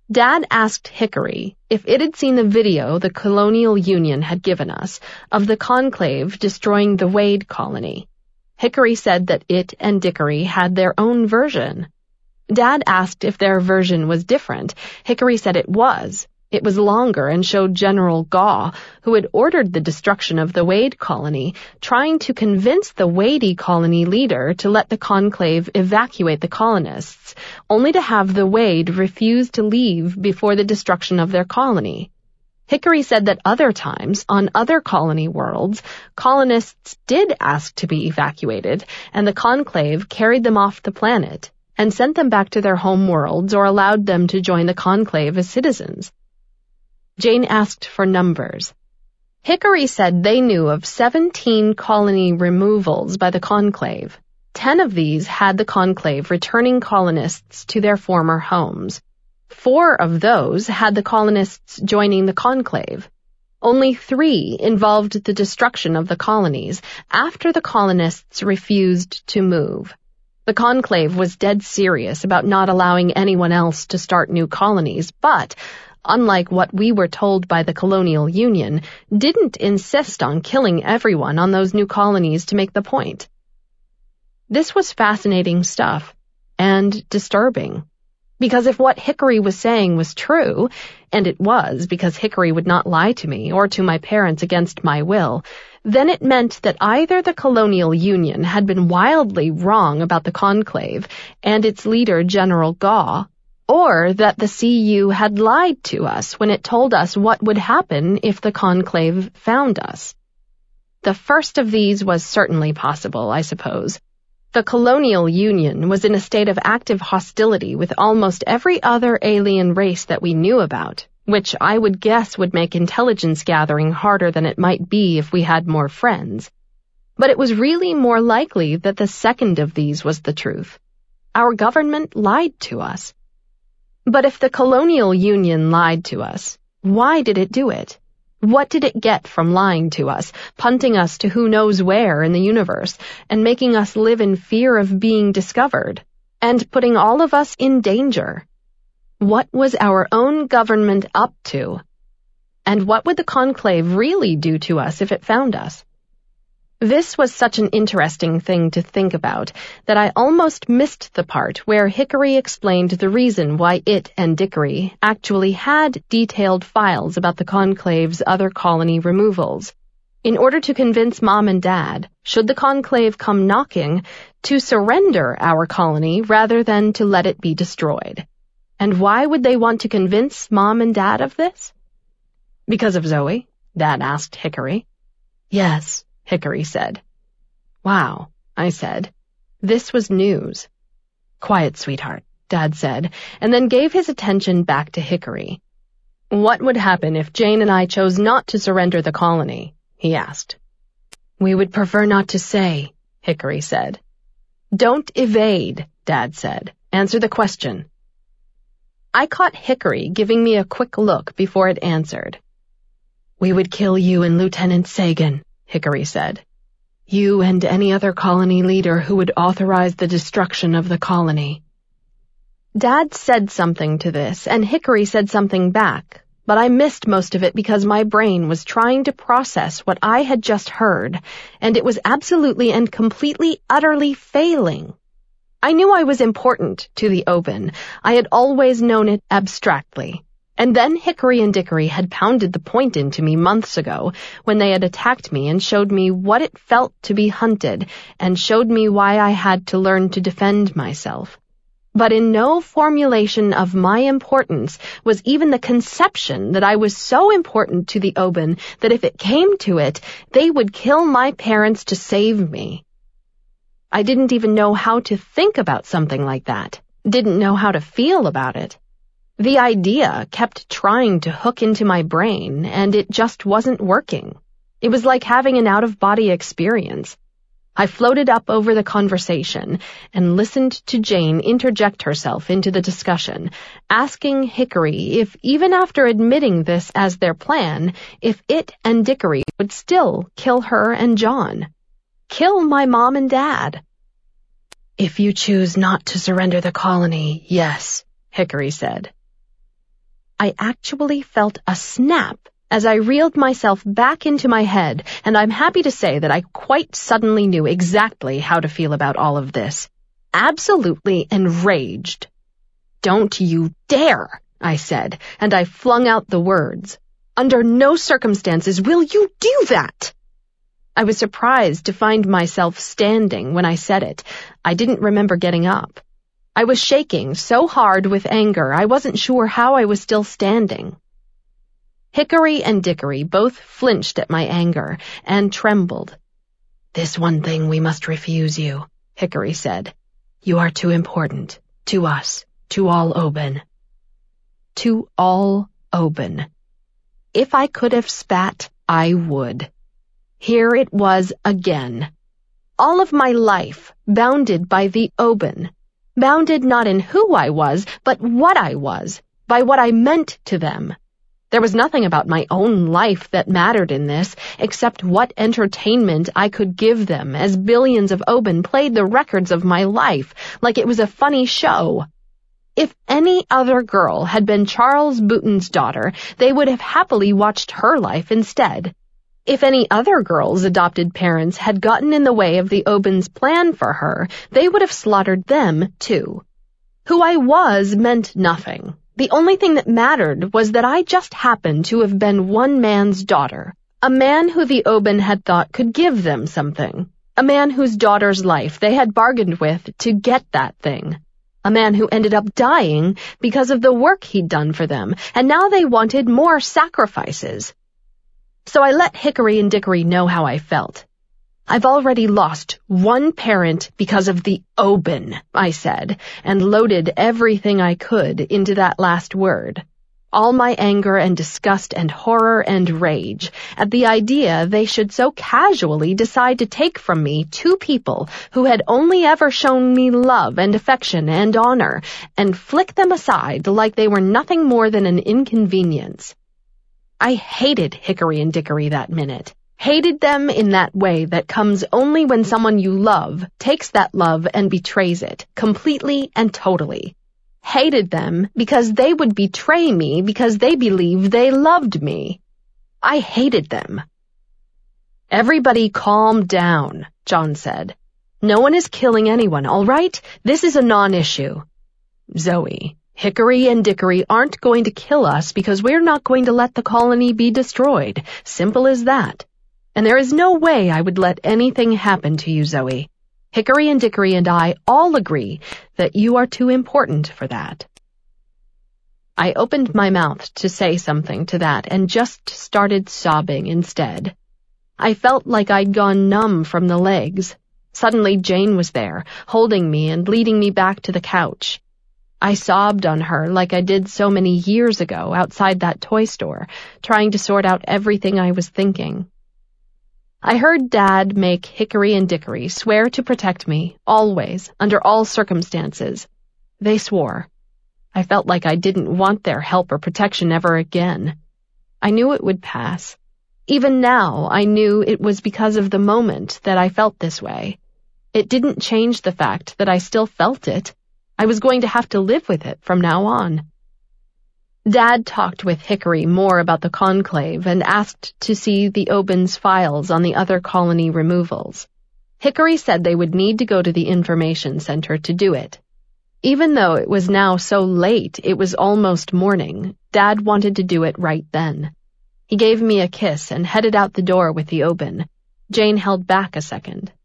Dad asked Hickory if it had seen the video the Colonial Union had given us of the conclave destroying the Wade colony. Hickory said that it and Dickory had their own version. Dad asked if their version was different. Hickory said it was. It was longer and showed General Gaw, who had ordered the destruction of the Wade colony, trying to convince the Wadey colony leader to let the conclave evacuate the colonists, only to have the Wade refuse to leave before the destruction of their colony. Hickory said that other times, on other colony worlds, colonists did ask to be evacuated, and the conclave carried them off the planet and sent them back to their home worlds or allowed them to join the conclave as citizens. Jane asked for numbers. Hickory said they knew of 17 colony removals by the conclave. 10 of these had the conclave returning colonists to their former homes. 4 of those had the colonists joining the conclave. Only 3 involved the destruction of the colonies after the colonists refused to move. The conclave was dead serious about not allowing anyone else to start new colonies, but unlike what we were told by the Colonial Union, didn't insist on killing everyone on those new colonies to make the point. This was fascinating stuff, and disturbing. Because if what Hickory was saying was true, and it was because Hickory would not lie to me or to my parents against my will, then it meant that either the Colonial Union had been wildly wrong about the conclave and its leader General Gaw, or that the CU had lied to us when it told us what would happen if the conclave found us. The first of these was certainly possible, I suppose. The Colonial Union was in a state of active hostility with almost every other alien race that we knew about, which I would guess would make intelligence gathering harder than it might be if we had more friends. But it was really more likely that the second of these was the truth. Our government lied to us. But if the Colonial Union lied to us, why did it do it? What did it get from lying to us, punting us to who knows where in the universe, and making us live in fear of being discovered, and putting all of us in danger? What was our own government up to? And what would the conclave really do to us if it found us? This was such an interesting thing to think about that I almost missed the part where Hickory explained the reason why it and Dickory actually had detailed files about the conclave's other colony removals, in order to convince Mom and Dad, should the conclave come knocking, to surrender our colony rather than to let it be destroyed. And why would they want to convince Mom and Dad of this? Because of Zoe? Dad asked Hickory. Yes, Hickory said. Wow, I said. This was news. Quiet, sweetheart, Dad said, and then gave his attention back to Hickory. What would happen if Jane and I chose not to surrender the colony? He asked. We would prefer not to say, Hickory said. Don't evade, Dad said. Answer the question. I caught Hickory giving me a quick look before it answered. We would kill you and Lieutenant Sagan, Hickory said. You and any other colony leader who would authorize the destruction of the colony. Dad said something to this, and Hickory said something back, but I missed most of it because my brain was trying to process what I had just heard, and it was absolutely and completely, utterly failing. I knew I was important to the Oban. I had always known it abstractly. And then Hickory and Dickory had pounded the point into me months ago when they had attacked me and showed me what it felt to be hunted and showed me why I had to learn to defend myself. But in no formulation of my importance was even the conception that I was so important to the Oban that if it came to it, they would kill my parents to save me. I didn't even know how to think about something like that, didn't know how to feel about it. The idea kept trying to hook into my brain, and it just wasn't working. It was like having an out-of-body experience. I floated up over the conversation and listened to Jane interject herself into the discussion, asking Hickory if, even after admitting this as their plan, if it and Dickory would still kill her and John. Kill my mom and dad. If you choose not to surrender the colony, yes, Hickory said. I actually felt a snap as I reeled myself back into my head, and I'm happy to say that I quite suddenly knew exactly how to feel about all of this. Absolutely enraged. "Don't you dare," I said, and I flung out the words. "Under no circumstances will you do that!" I was surprised to find myself standing when I said it. I didn't remember getting up. I was shaking so hard with anger I wasn't sure how I was still standing. Hickory and Dickory both flinched at my anger and trembled. "This one thing we must refuse you," Hickory said. "You are too important. To us. To all Oban." To all Oban. If I could have spat, I would. Here it was again. All of my life bounded by the Oban. Bounded not in who I was, but what I was, by what I meant to them. There was nothing about my own life that mattered in this, except what entertainment I could give them as billions of Oban played the records of my life, like it was a funny show. If any other girl had been Charles Booton's daughter, they would have happily watched her life instead. If any other girl's adopted parents had gotten in the way of the Oban's plan for her, they would have slaughtered them, too. Who I was meant nothing. The only thing that mattered was that I just happened to have been one man's daughter, a man who the Oban had thought could give them something, a man whose daughter's life they had bargained with to get that thing, a man who ended up dying because of the work he'd done for them, and now they wanted more sacrifices. So I let Hickory and Dickory know how I felt. "I've already lost one parent because of the Oban," I said, and loaded everything I could into that last word. All my anger and disgust and horror and rage at the idea they should so casually decide to take from me two people who had only ever shown me love and affection and honor, and flick them aside like they were nothing more than an inconvenience. I hated Hickory and Dickory that minute. Hated them in that way that comes only when someone you love takes that love and betrays it, completely and totally. Hated them because they would betray me because they believed they loved me. I hated them. "Everybody calm down," John said. "No one is killing anyone, all right? This is a non-issue." "Zoe, Hickory and Dickory aren't going to kill us because we're not going to let the colony be destroyed. Simple as that. And there is no way I would let anything happen to you, Zoe. Hickory and Dickory and I all agree that you are too important for that." I opened my mouth to say something to that and just started sobbing instead. I felt like I'd gone numb from the legs. Suddenly Jane was there, holding me and leading me back to the couch. I sobbed on her like I did so many years ago outside that toy store, trying to sort out everything I was thinking. I heard Dad make Hickory and Dickory swear to protect me, always, under all circumstances. They swore. I felt like I didn't want their help or protection ever again. I knew it would pass. Even now, I knew it was because of the moment that I felt this way. It didn't change the fact that I still felt it. I was going to have to live with it from now on. Dad talked with Hickory more about the conclave and asked to see the Oban's files on the other colony removals. Hickory said they would need to go to the information center to do it. Even though it was now so late it was almost morning, Dad wanted to do it right then. He gave me a kiss and headed out the door with the Oban. Jane held back a second.